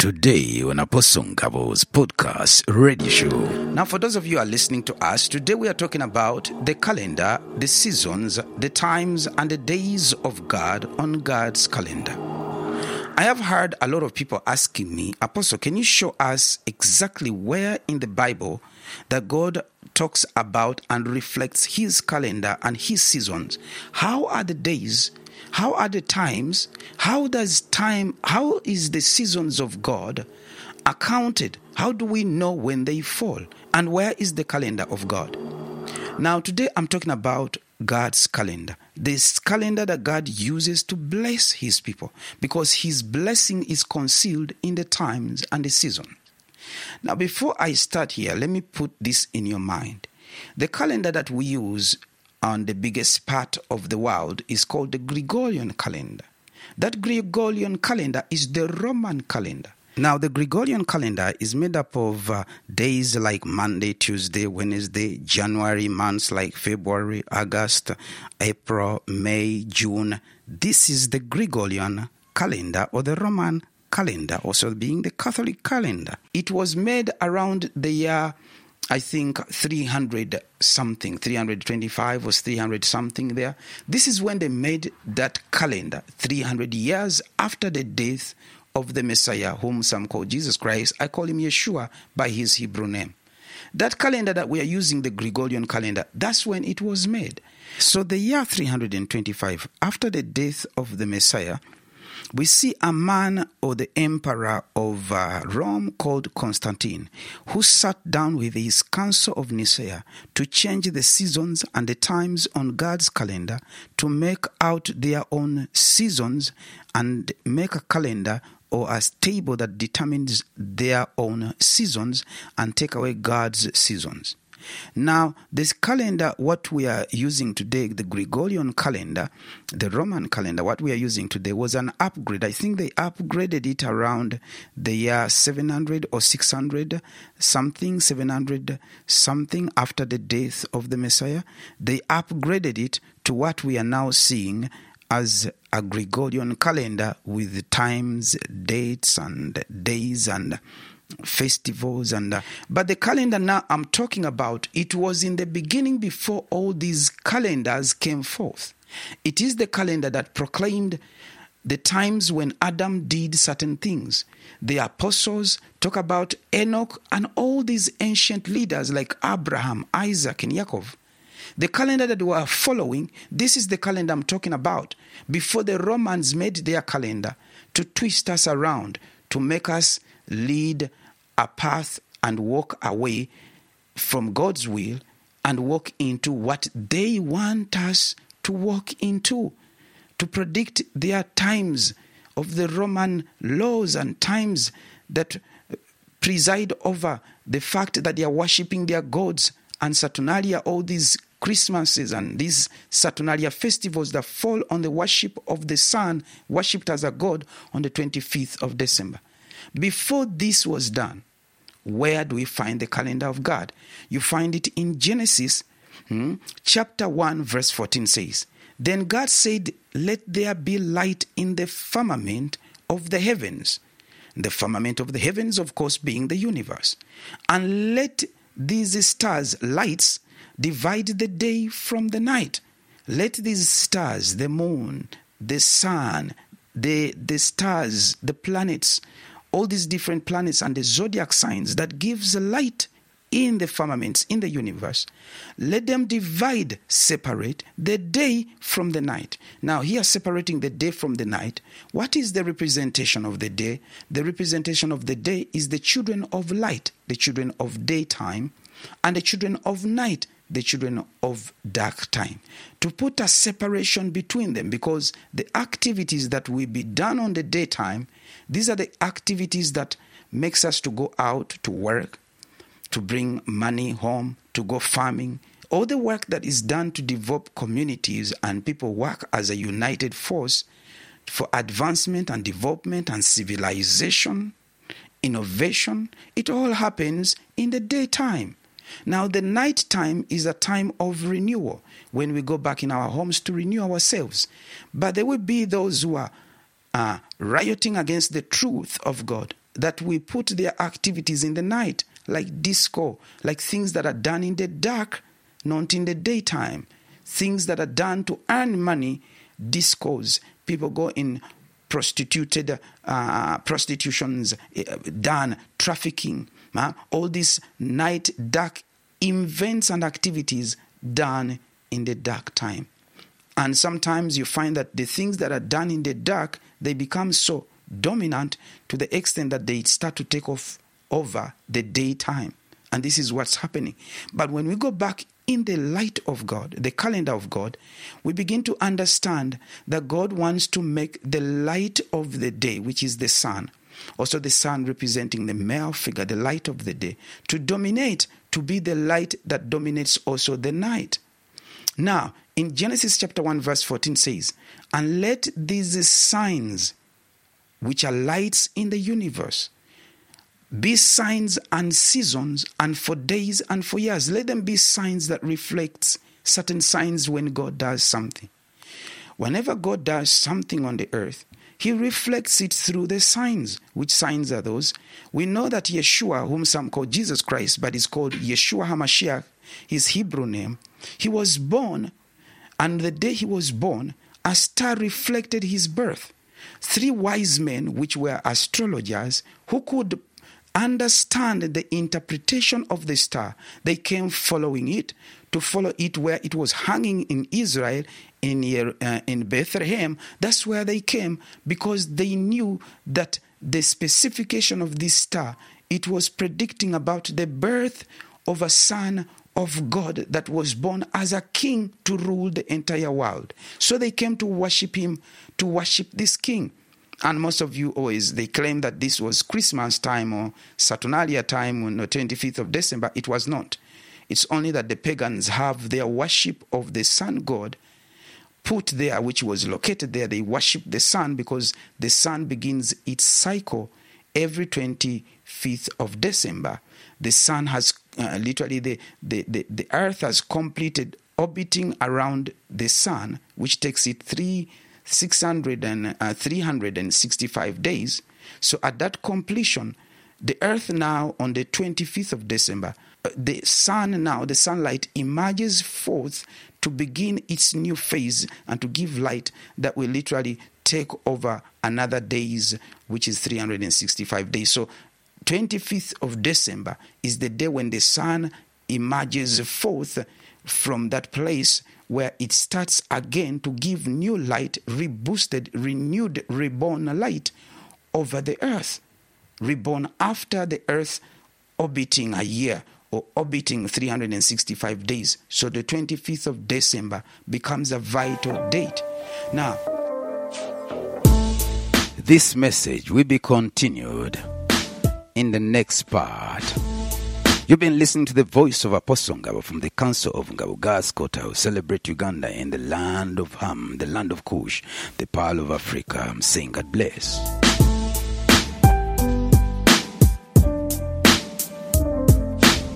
Today on Apostle Ngabo's podcast radio show. Now, for those of you who are listening to us, today we are talking about the calendar, the seasons, the times, and the days of God on God's calendar. I have heard a lot of people asking me, Apostle, can you show us exactly where in the Bible that God talks about and reflects his calendar and his seasons? How are the days? How are the times? How is the seasons of God accounted? How do we know when they fall? And where is the calendar of God? Now, today I'm talking about God's calendar. This calendar that God uses to bless his people, because his blessing is concealed in the times and the season. Now, before I start here, let me put this in your mind. The calendar that we use on the biggest part of the world is called the Gregorian calendar. That Gregorian calendar is the Roman calendar. Now, the Gregorian calendar is made up of days like Monday, Tuesday, Wednesday, January, months like February, August, April, May, June. This is the Gregorian calendar, or the Roman calendar, also being the Catholic calendar. It was made around the year, I think, 300 something, 325 was 300 something there. This is when they made that calendar, 300 years after the death of the Messiah, whom some call Jesus Christ. I call him Yeshua by his Hebrew name. That calendar that we are using, the Gregorian calendar, that's when it was made. So the year 325, after the death of the Messiah, we see a man, or the emperor of Rome, called Constantine, who sat down with his council of Nicaea to change the seasons and the times on God's calendar, to make out their own seasons and make a calendar or a table that determines their own seasons and take away God's seasons. Now, this calendar, what we are using today, the Gregorian calendar, the Roman calendar, what we are using today was an upgrade. I think they upgraded it around the year 700 or 600 something, 700 something after the death of the Messiah. They upgraded it to what we are now seeing as a Gregorian calendar with times, dates, and days, and festivals. But the calendar now I'm talking about, it was in the beginning before all these calendars came forth. It is the calendar that proclaimed the times when Adam did certain things. The apostles talk about Enoch and all these ancient leaders like Abraham, Isaac, and Jacob. The calendar that we are following, this is the calendar I'm talking about. Before the Romans made their calendar to twist us around, to make us lead a path and walk away from God's will and walk into what they want us to walk into, to predict their times of the Roman laws and times that preside over the fact that they are worshipping their gods and Saturnalia, all these Christmases and these Saturnalia festivals that fall on the worship of the sun, worshipped as a god on the 25th of December. Before this was done, where do we find the calendar of God? You find it in Genesis chapter 1 verse 14 says, "Then God said, let there be light in the firmament of the heavens." The firmament of the heavens, of course, being the universe. "And let these stars, lights, divide the day from the night. Let these stars, the moon, the sun, the stars, the planets, all these different planets and the zodiac signs that gives light in the firmaments, in the universe, let them divide, separate the day from the night." Now, here separating the day from the night, what is the representation of the day? The representation of the day is the children of light, the children of daytime, and the children of night, the children of dark time. To put a separation between them, because the activities that will be done on the daytime, these are the activities that makes us to go out to work, to bring money home, to go farming. All the work that is done to develop communities and people work as a united force for advancement and development and civilization, innovation, it all happens in the daytime. Now, the night time is a time of renewal, when we go back in our homes to renew ourselves. But there will be those who are rioting against the truth of God. that we put their activities in the night, like disco, like things that are done in the dark, not in the daytime. Things that are done to earn money, discos. People go in prostitutions, done trafficking. All these night dark events and activities done in the dark time. And sometimes you find that the things that are done in the dark, they become so dominant to the extent that they start to take off over the daytime. And this is what's happening. But when we go back in the light of God, the calendar of God, we begin to understand that God wants to make the light of the day, which is the sun, also the sun representing the male figure, the light of the day, to dominate, to be the light that dominates also the night. Now, in Genesis chapter 1 verse 14 says, "And let these signs, which are lights in the universe, be signs and seasons and for days and for years." Let them be signs that reflect certain signs when God does something. Whenever God does something on the earth, he reflects it through the signs. Which signs are those? We know that Yeshua, whom some call Jesus Christ, but is called Yeshua HaMashiach, his Hebrew name, he was born, and the day he was born, a star reflected his birth. 3 wise men, which were astrologers, who could understand the interpretation of the star, they came following it, to follow it where it was hanging in Israel, in Bethlehem. That's where they came, because they knew that the specification of this star, it was predicting about the birth of a son of God that was born as a king to rule the entire world. So they came to worship him, to worship this king. And most of you always, they claim that this was Christmas time or Saturnalia time on the 25th of December. It was not. It's only that the pagans have their worship of the sun god put there, which was located there. They worship the sun because the sun begins its cycle every 25th of December. The sun has literally, the earth has completed orbiting around the sun, which takes it 365 days. So at that completion, the earth now on the 25th of December, the sun now, the sunlight emerges forth to begin its new phase and to give light that will literally take over another days, which is 365 days. So 25th of December is the day when the sun emerges forth from that place where it starts again to give new light, reboosted, renewed, reborn light over the earth. Reborn after the earth orbiting a year or orbiting 365 days. So the 25th of December becomes a vital date. Now, this message will be continued in the next part. You've been listening to the voice of Apostle Ngabo from the Council of Ngabo, God's Quarter, who celebrate Uganda in the land of Ham, the land of Kush, the Pearl of Africa. I'm saying God bless.